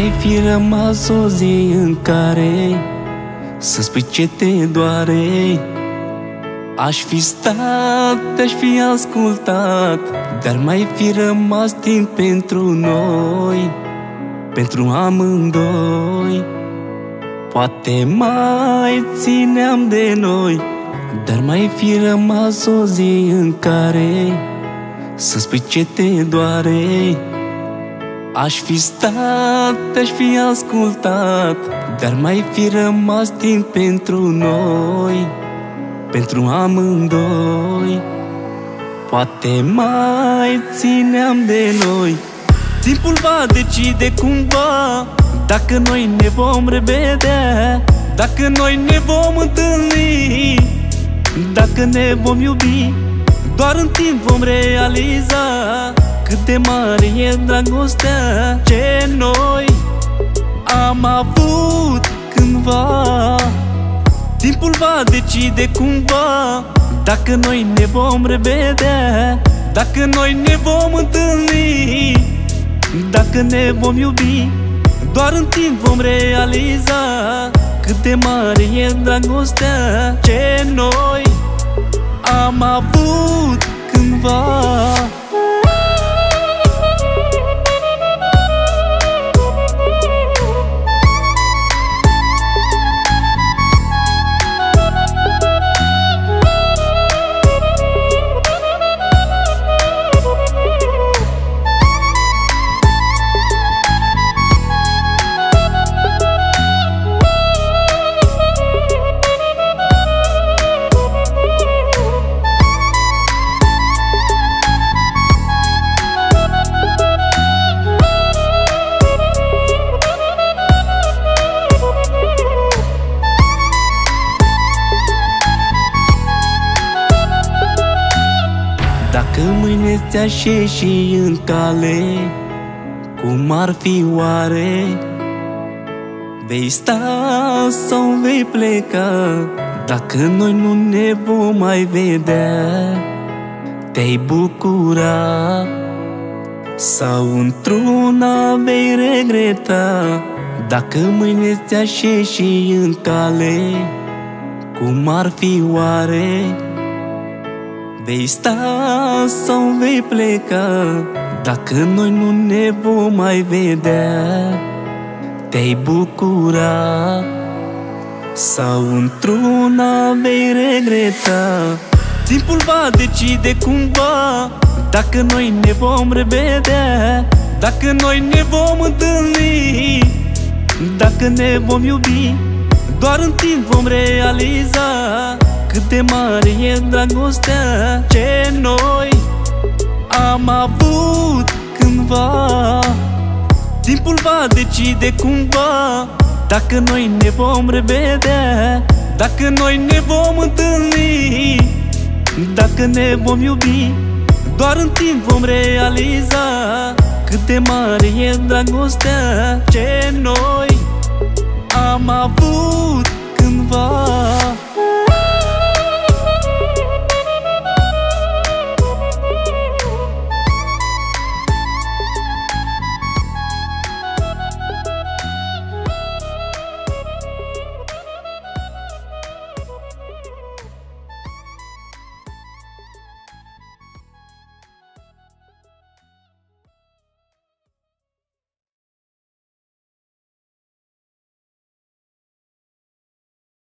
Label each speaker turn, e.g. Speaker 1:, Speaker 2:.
Speaker 1: mai fi rămas o zi în care să spui ce te doare. Aș fi stat, te-aș fi ascultat, dar mai fi rămas timp pentru noi, pentru amândoi. Poate mai țineam de noi, dar mai fi rămas o zi în care să spui ce te doare. Aș fi stat, te-aș fi ascultat, dar mai fi rămas timp pentru noi, pentru amândoi. Poate mai țineam de noi. Timpul va decide cumva dacă noi ne vom revedea, dacă noi ne vom întâlni, dacă ne vom iubi. Doar în timp vom realiza cât de mare e dragostea ce noi am avut cândva. Timpul va decide cumva dacă noi ne vom revedea, dacă noi ne vom întâlni, dacă ne vom iubi. Doar în timp vom realiza cât de mare e dragostea ce noi am avut cândva. Dacă mâine ți-așezi și în cale, cum ar fi oare? Vei sta sau vei pleca? Dacă noi nu ne vom mai vedea, te-ai bucura sau într-una vei regreta? Dacă mâine ți-așezi și în cale, cum ar fi oare? Vei sta sau vei pleca? Dacă noi nu ne vom mai vedea, te-ai bucura sau într-una vei regreta? Timpul va decide cumva dacă noi ne vom revedea, dacă noi ne vom întâlni, dacă ne vom iubi. Doar în timp vom realiza cât de mare e dragostea ce noi am avut cândva. Timpul va decide cumva dacă noi ne vom revedea, dacă noi ne vom întâlni, dacă ne vom iubi. Doar în timp vom realiza cât de mare e dragostea ce noi am avut